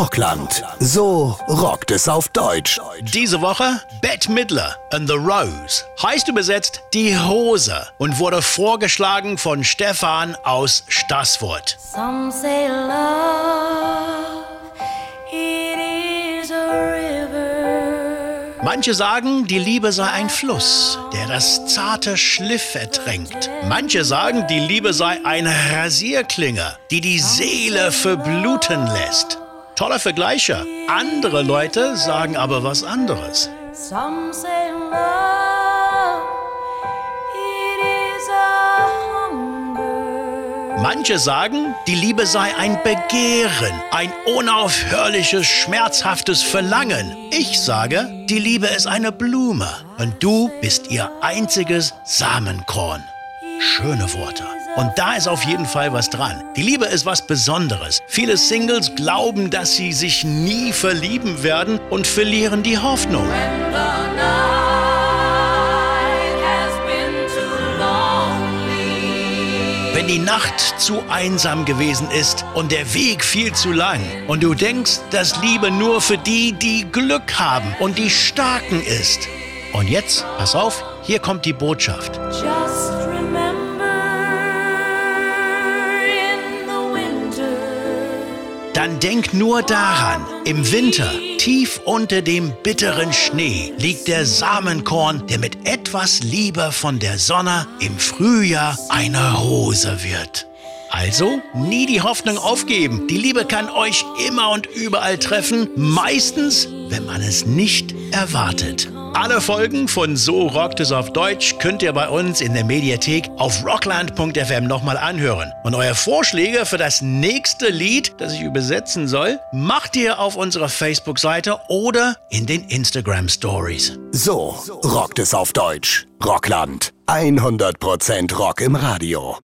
Rockland. So rockt es auf Deutsch. Diese Woche Bette Midler and the Rose. Heißt übersetzt Die Hose und wurde vorgeschlagen von Stefan aus Staßfurt. Some say love, it is a river. Manche sagen, die Liebe sei ein Fluss, der das zarte Schliff ertränkt. Manche sagen, die Liebe sei eine Rasierklinge, die die Seele verbluten lässt. Toller Vergleicher. Andere Leute sagen aber was anderes. Some say love, it is a hunger. Manche sagen, die Liebe sei ein Begehren, ein unaufhörliches, schmerzhaftes Verlangen. Ich sage, die Liebe ist eine Blume und du bist ihr einziges Samenkorn. Schöne Worte. Und da ist auf jeden Fall was dran. Die Liebe ist was Besonderes. Viele Singles glauben, dass sie sich nie verlieben werden und verlieren die Hoffnung. Wenn die Nacht zu einsam gewesen ist und der Weg viel zu lang und du denkst, dass Liebe nur für die, die Glück haben und die Starken ist. Und jetzt, pass auf, hier kommt die Botschaft. Just remember in the winter. Dann denk nur daran, im Winter, tief unter dem bitteren Schnee, liegt der Samenkorn, der mit etwas Liebe von der Sonne im Frühjahr eine Rose wird. Also nie die Hoffnung aufgeben. Die Liebe kann euch immer und überall treffen, meistens, wenn man es nicht erwartet. Alle Folgen von So rockt es auf Deutsch könnt ihr bei uns in der Mediathek auf rockland.fm nochmal anhören. Und eure Vorschläge für das nächste Lied, das ich übersetzen soll, macht ihr auf unserer Facebook-Seite oder in den Instagram-Stories. So rockt es auf Deutsch. Rockland. 100% Rock im Radio.